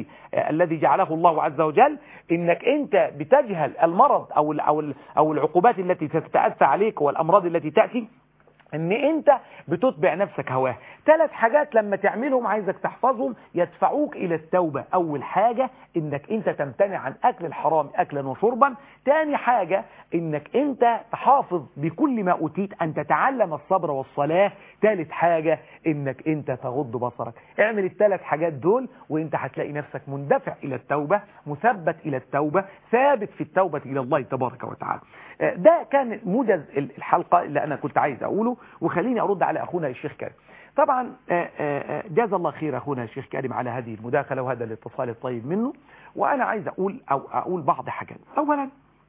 الذي جعله الله عز وجل، انك انت بتجهل المرض او العقوبات التي تتأتى عليك والامراض التي تأتي، ان انت بتتبع نفسك هواه. 3 حاجات لما تعملهم عايزك تحفظهم يدفعوك الى التوبة. اول حاجة انك انت تمتنع عن اكل الحرام اكلا وشربا. تاني حاجة انك انت تحافظ بكل ما اوتيت ان تتعلم الصبر والصلاة. ثالث حاجة انك انت تغض بصرك. اعمل ال3 حاجات دول وانت هتلاقي نفسك مندفع الى التوبة، مثبت الى التوبة، ثابت في التوبة الى الله تبارك وتعالى. ده كان موجز الحلقة اللي انا كنت عايز اقوله، وخليني ارد على اخونا الشيخ كريم. طبعا جاز الله خير اخونا الشيخ كريم على هذه المداخلة وهذا الاتصال الطيب منه، وانا عايز اقول بعض حاجات. اولا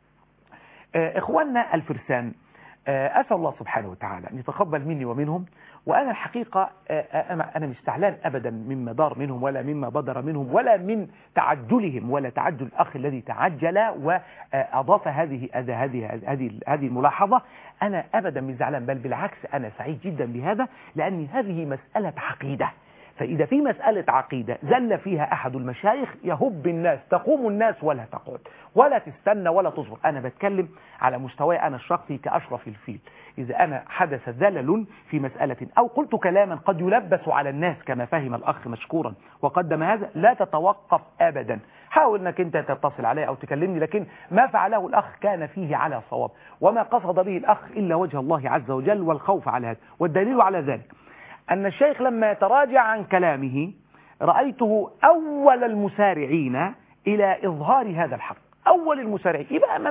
اخواننا الفرسان اسال الله سبحانه وتعالى ان يتقبل مني ومنهم، وانا الحقيقة انا مش زعلان ابدا مما دار منهم ولا مما بدر منهم ولا من تعجلهم ولا تعجل الاخ الذي تعجل واضاف هذه الملاحظة. انا ابدا مش زعلان، بل بالعكس انا سعيد جدا بهذا، لان هذه مسألة عقيدة. فإذا في مسألة عقيدة زل فيها أحد المشايخ يهب الناس، تقوم الناس ولا تقعد ولا تستنى ولا تصبر. أنا بتكلم على مستواي أنا الشخصي كأشرف الفيل. إذا أنا حدث زلل في مسألة أو قلت كلاما قد يلبس على الناس كما فهم الأخ مشكورا وقدم هذا، لا تتوقف أبدا، حاول أنك أنت تتصل علي أو تكلمني، لكن ما فعله الأخ كان فيه على صواب، وما قصد به الأخ إلا وجه الله عز وجل والخوف على هذا. والدليل على ذلك أن الشيخ لما يتراجع عن كلامه رأيته أول المسارعين إلى إظهار هذا الحق، أول المسارعين. يبقى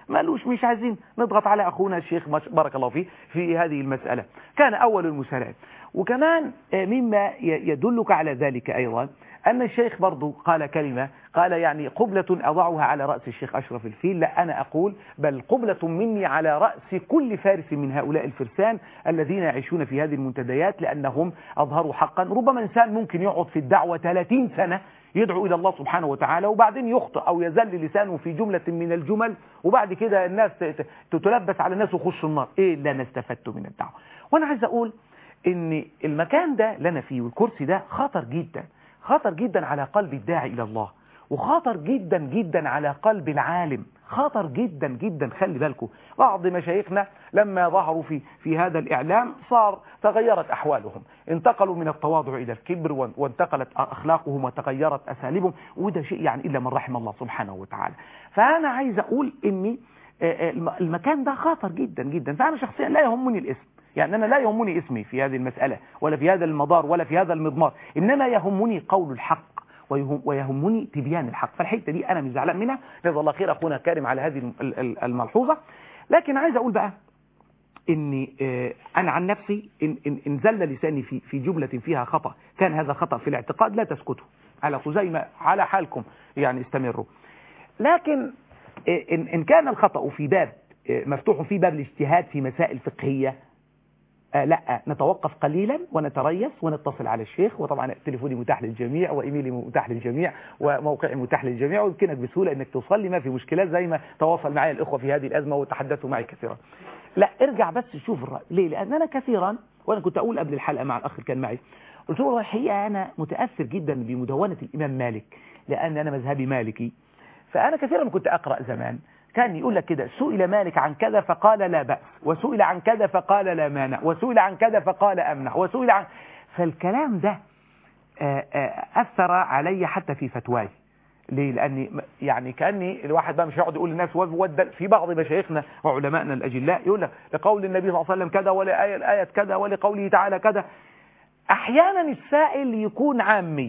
مالوش، مش عايزين نضغط على أخونا الشيخ بارك الله فيه في هذه المسألة. كان أول المسالات. وكمان مما يدلك على ذلك أيضا أن الشيخ برضو قال كلمة، قال يعني قبلة أضعها على رأس الشيخ أشرف الفيل. لا، أنا أقول بل قبلة مني على رأس كل فارس من هؤلاء الفرسان الذين يعيشون في هذه المنتديات، لأنهم أظهروا حقا. ربما إنسان ممكن يقعد في الدعوة 30 سنة يدعو إلى الله سبحانه وتعالى، وبعدين يخطئ أو يزل لسانه في جملة من الجمل، وبعد كده الناس تتلبس على الناس وخش النار. إيه اللي أنا استفدته من الدعوة؟ وأنا عايز أقول إن المكان ده لنا فيه والكرسي ده خطر جدا، خطر جدا على قلب الداعي إلى الله، وخطر جدا جدا على قلب العالم، خطر جدا جدا. خلي بالكم، بعض مشايخنا لما ظهروا في هذا الإعلام تغيرت أحوالهم، انتقلوا من التواضع إلى الكبر، وانتقلت أخلاقهم وتغيرت أساليبهم، وده شيء يعني إلا من رحم الله سبحانه وتعالى. فأنا عايز أقول إن المكان ده خطر جدا جدا. فأنا شخصيا لا يهمني الاسم، يعني أنا لا يهمني اسمي في هذه المسألة ولا في هذا المدار ولا في هذا المضمار، إنما يهمني قول الحق ويهمني تبيان الحق. فالحته دي أنا مش زعلان منها، جزا الله خير أخونا كارم على هذه الملحوظة. لكن عايز أقول بقى إني أنا عن نفسي إن زل لساني في جملة فيها خطأ، كان هذا خطأ في الاعتقاد، لا تسكتوا على خزيمة، على حالكم يعني استمروا. لكن إن كان الخطأ في باب مفتوح في باب الاجتهاد في مسائل فقهية، لا، نتوقف قليلا ونتريث ونتصل على الشيخ. وطبعا تليفوني متاح للجميع، وإيميلي متاح للجميع، وموقعي متاح للجميع، ويمكنك بسهولة انك توصل لي، ما في مشكلات، زي ما تواصل معي الإخوة في هذه الأزمة وتحدثوا معي كثيرا. لا، ارجع بس شوف الرأي. ليه؟ لأن أنا كثيرا، وأنا كنت أقول قبل الحلقة مع الأخ اللي كان معي، قلت له الحقيقة أنا متأثر جدا بمدونة الإمام مالك، لأن أنا مذهبي مالكي. فأنا كثيرا كنت أقرأ زمان، كان يقول لك كده: سئل مالك عن كذا فقال لا بأس، وسئل عن كذا فقال لا مانع، وسئل عن كذا فقال أمنع، وسئل عن. فالكلام ده أثر علي حتى في فتواي. ليه؟ لأني يعني كأني الواحد بقى مش هيقعد يقول للناس في بعض مشايخنا وعلمائنا الأجلاء يقول لك لقول النبي صلى الله عليه وسلم كذا، ولآية كذا، ولقوله تعالى كذا. أحيانا السائل يكون عامي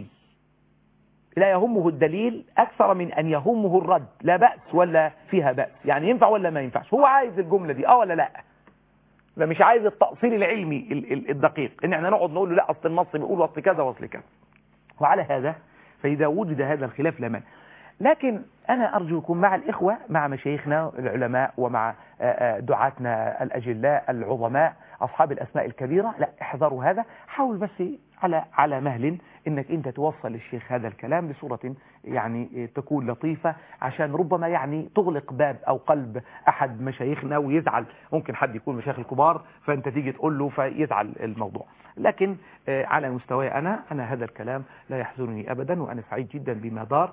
لا يهمه الدليل أكثر من أن يهمه الرد، لا بأس ولا فيها بأس، يعني ينفع ولا ما ينفعش، هو عايز الجملة دي ولا لا. مش عايز التأصيل العلمي الدقيق، إن احنا نقعد نقول له لا أصل النص بيقول أصل كذا وأصل كذا. وعلى هذا فإذا وجد هذا الخلاف لا مانع. لكن أنا أرجوكم مع الإخوة، مع مشايخنا العلماء، ومع دعاتنا الأجلاء العظماء أصحاب الأسماء الكبيرة، لا، احذروا هذا. حاول بس على مهل انك انت توصل للشيخ هذا الكلام بصورة يعني تكون لطيفة، عشان ربما يعني تغلق باب او قلب احد مشايخنا ويزعل. ممكن حد يكون مشايخ الكبار فانت تيجي تقول له فيزعل الموضوع. لكن على مستواي انا هذا الكلام لا يحزنني ابدا، وانا سعيد جدا بما دار،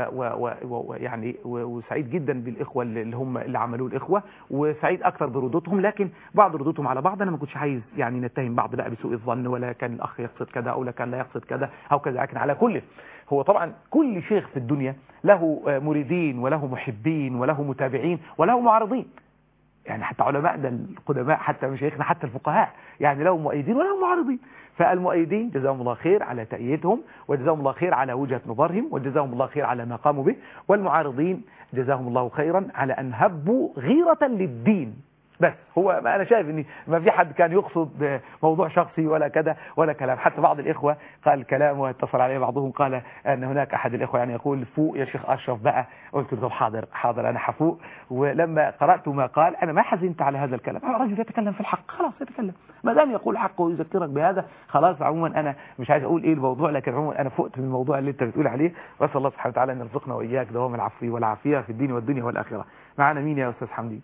ويعني وسعيد جدا بالاخوة اللي هم اللي عملوه الاخوة، وسعيد اكثر بردودهم. لكن بعض ردودهم على بعض انا ما كنتش عايز يعني نتهم بعض بقى بسوء الظن، ولا كان الاخ يقصد كذا او لا كان لا يقصد كذا او كذا. لكن على كل، هو طبعا كل شيخ في الدنيا له مريدين وله محبين وله متابعين وله معارضين، يعني حتى علماءنا القدماء، حتى مشايخنا، حتى الفقهاء، يعني لهم مؤيدين ولهم معارضين. فالمؤيدين جزاهم الله خير على تأييدهم، وجزاهم الله خير على وجهة نظرهم، وجزاهم الله خير على ما قاموا به. والمعارضين جزاهم الله خيرا على أن هبوا غيرة للدين. بس هو أنا شايف إن ما في حد كان يقصد موضوع شخصي ولا كذا ولا كلام. حتى بعض الإخوة قال كلام واتصل عليه بعضهم قال أن هناك أحد الإخوة يعني يقول فوق يا شيخ أشرف بقى. قلت له حاضر أنا حفوق. ولما قرأت ما قال أنا ما حزنت على هذا الكلام، الرجل يتكلم في الحق، خلاص يتكلم، ما دام يقول حقه ويذكرك بهذا خلاص. عموما أنا مش عايز أقول إيه الموضوع، لكن عموما أنا فقت من الموضوع اللي أنت بتقول عليه. وأسأل الله سبحانه وتعالى أن يرزقنا وإياك دوام العفو والعافية في الدين والدنيا والآخرة. معنا مين يا أستاذ حمدي؟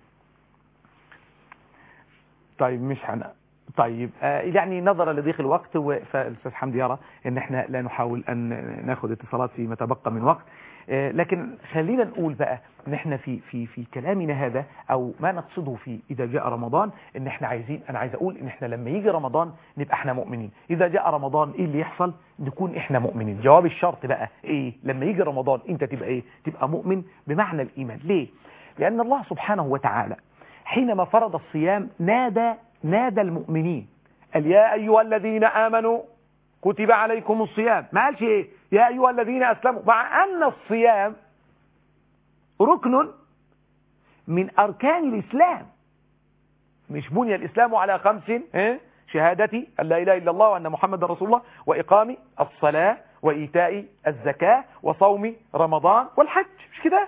طيب مش طيب يعني نظرا لضيق الوقت، فالأستاذ حمدي يرى ان احنا لا نحاول ان ناخذ اتصالات فيما تبقى من وقت. لكن خلينا نقول بقى ان احنا في كلامنا هذا او ما نقصده في اذا جاء رمضان، ان احنا انا عايز اقول ان احنا لما يجي رمضان نبقى احنا مؤمنين. اذا جاء رمضان ايه اللي يحصل؟ نكون احنا مؤمنين. جواب الشرط بقى ايه؟ لما يجي رمضان انت تبقى ايه؟ تبقى مؤمن بمعنى الايمان. ليه؟ لان الله سبحانه وتعالى حينما فرض الصيام نادى المؤمنين، قال يا أيها الذين آمنوا كتب عليكم الصيام. ما قالش إيه؟ يا أيها الذين أسلموا، مع أن الصيام ركن من أركان الإسلام. مش بني الإسلام على 5 شهادتي أن لا إله إلا الله وأن محمد رسول الله وإقام الصلاة وإيتاء الزكاة وصوم رمضان والحج، مش كده؟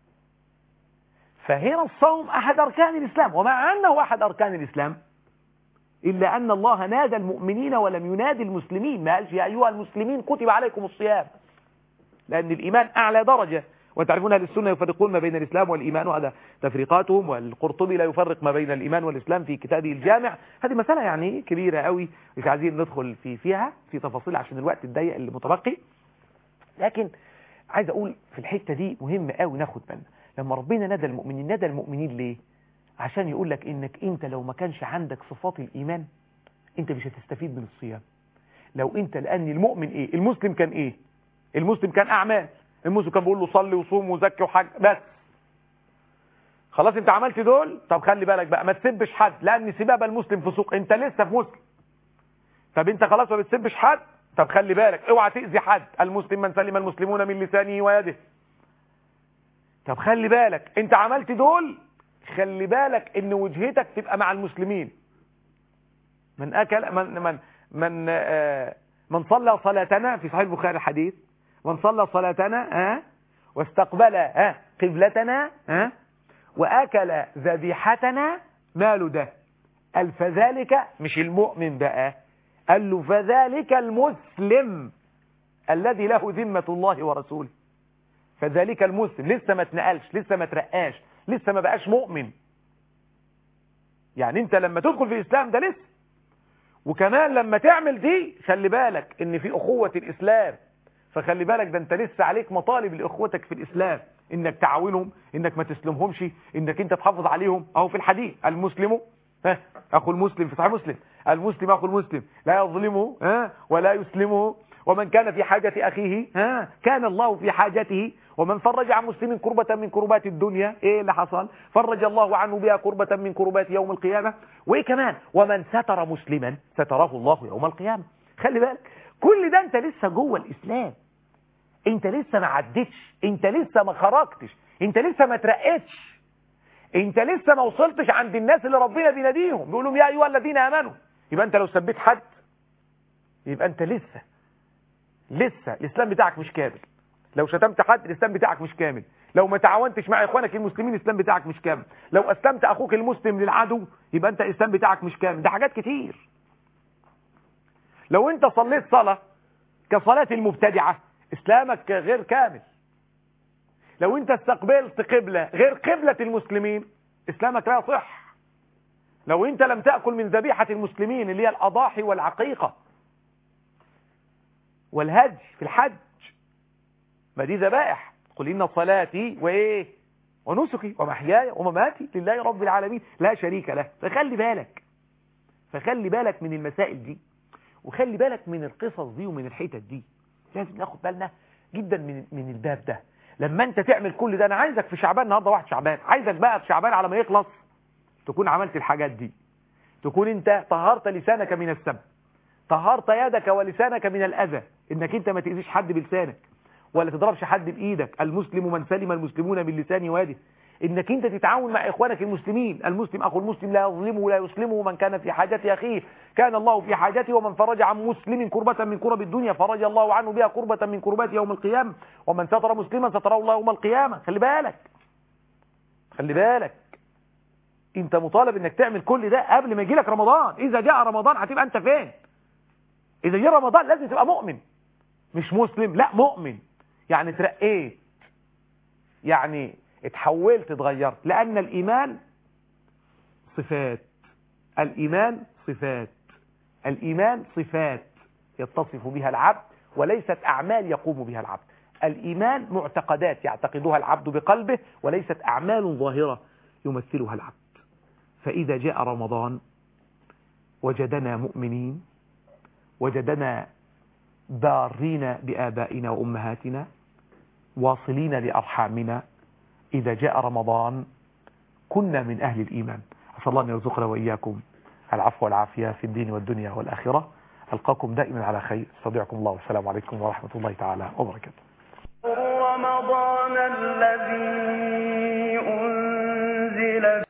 فهنا الصوم أحد أركان الإسلام، ومع أنه أحد أركان الإسلام إلا أن الله نادى المؤمنين ولم ينادي المسلمين، ما قالش يا أيها المسلمين كتب عليكم الصيام، لأن الإيمان أعلى درجة. وتعرفون أهل السنة يفرقون ما بين الإسلام والإيمان، وهذا تفريقاتهم، والقرطبي لا يفرق ما بين الإيمان والإسلام في كتابه الجامع. هذه مسألة يعني كبيرة قوي، مش عايزين ندخل فيها في تفاصيل عشان الوقت الضيق اللي متبقي. لكن عايز أقول في الحتة دي مهم قوي ناخد بالنا. لما ربنا نادى المؤمنين ليه؟ عشان يقول لك إنك أنت لو ما كانش عندك صفات الإيمان أنت مش هتستفيد من الصيام. لو أنت، لأن المؤمن إيه؟ المسلم كان إيه؟ المسلم كان أعمال، المسلم كان بيقول له صلي وصوم وزكي وحج بس. خلاص انت عملت دول، طب خلي بالك بقى ما تسبش حد، لأن سباب المسلم فسوق، انت لسه في مسلم. طب انت خلاص ما بتسبش حد، طب خلي بالك اوعى تأذي حد، المسلم من سلم المسلمون من لسانه ويده. طب خلي بالك انت عملت دول، خلي بالك ان وجهتك تبقى مع المسلمين. من أكل من صلى صلاتنا في صحيح البخاري الحديث، من صلى صلاتنا واستقبل قبلتنا وأكل ذبيحتنا ماله ده؟ قال فذلك، مش المؤمن بقى، قال له فذلك المسلم الذي له ذمة الله ورسوله. فذلك المسلم لسه ما اتنقلش، لسه ما ترقاش، لسه ما بقاش مؤمن. يعني انت لما تدخل في الإسلام ده لسه. وكمان لما تعمل دي خلي بالك ان في أخوة الإسلام، فخلي بالك ده انت لسه عليك مطالب لإخوتك في الإسلام، انك تعاونهم، انك ما تسلمهمش، انك انت تحافظ عليهم. اهو في الحديث المسلم اخو المسلم في صحيح مسلم، المسلم اخو المسلم لا يظلمه ولا يسلمه، ومن كان في حاجة أخيه كان الله في حاجته، ومن فرج عن مسلم كربة من كربات الدنيا، ايه اللي حصل؟ فرج الله عنه بها كربة من كربات يوم القيامة. وايه كمان؟ ومن ستر مسلما ستره الله يوم القيامة. خلي بالك كل ده انت لسه جوه الإسلام، انت لسه ما عدتش، انت لسه ما خرجتش، انت لسه ما ترقتش، انت لسه ما وصلتش عند الناس اللي ربنا بيناديهم بيقول لهم يا ايها الذين امنوا. يبقى انت لو سبيت حد يبقى انت لسه الاسلام بتاعك مش كامل. لو شتمت حد الاسلام بتاعك مش كامل. لو ما تعاونتش مع اخوانك المسلمين الاسلام بتاعك مش كامل. لو اسلمت اخوك المسلم للعدو يبقى انت الاسلام بتاعك مش كامل. ده حاجات كتير. لو انت صليت صلاة كصلاة المبتدعة اسلامك غير كامل. لو انت استقبلت قبلة غير قبلة المسلمين اسلامك لا يصح. لو انت لم تأكل من ذبيحة المسلمين اللي هي الأضاحي والعقيقة والهج في الحج، ما دي ذبائح، قل إن صلاتي وإيه ونسكي ومحياي ومماتي لله رب العالمين لا شريك له. فخلي بالك من المسائل دي، وخلي بالك من القصص دي ومن الحتت دي. لازم ناخد بالنا جدا من الباب ده. لما انت تعمل كل ده، انا عايزك في شعبان، النهارده 1 شعبان، عايزك بقى في شعبان على ما يخلص تكون عملت الحاجات دي، تكون انت طهرت لسانك من السب، طهرت يدك ولسانك من الأذى، انك انت ما تأذيش حد بلسانك ولا تضربش حد بإيدك. المسلم من سلم المسلمون من لسانه ويده. انك انت تتعاون مع اخوانك المسلمين، المسلم اخو المسلم لا يظلمه ولا يسلمه، من كان في حاجة اخيه كان الله في حاجته، ومن فرج عن مسلم كربة من كرب الدنيا فرج الله عنه بها كربة من كربات يوم القيامة، ومن ستر مسلما ستره الله يوم القيامة. خلي بالك انت مطالب انك تعمل كل ده قبل ما يجيلك رمضان. اذا جاء رمضان هتبقى انت فين؟ اذا جاء رمضان لازم تبقى مؤمن، مش مسلم، لا مؤمن. يعني ترقيت، يعني اتحولت، اتغيرت، لان الايمان صفات. الايمان صفات يتصف بها العبد وليست اعمال يقوم بها العبد. الايمان معتقدات يعتقدها العبد بقلبه وليست اعمال ظاهرة يمثلها العبد. فإذا جاء رمضان وجدنا مؤمنين، وجدنا بارين بآبائنا وأمهاتنا، واصلين لأرحامنا. إذا جاء رمضان كنا من أهل الإيمان. أسأل الله أن يرزقنا وإياكم العفو والعافية في الدين والدنيا والآخرة. ألقاكم دائما على خير. استودعكم الله والسلام عليكم ورحمة الله تعالى وبركاته. رمضان الذي أنزل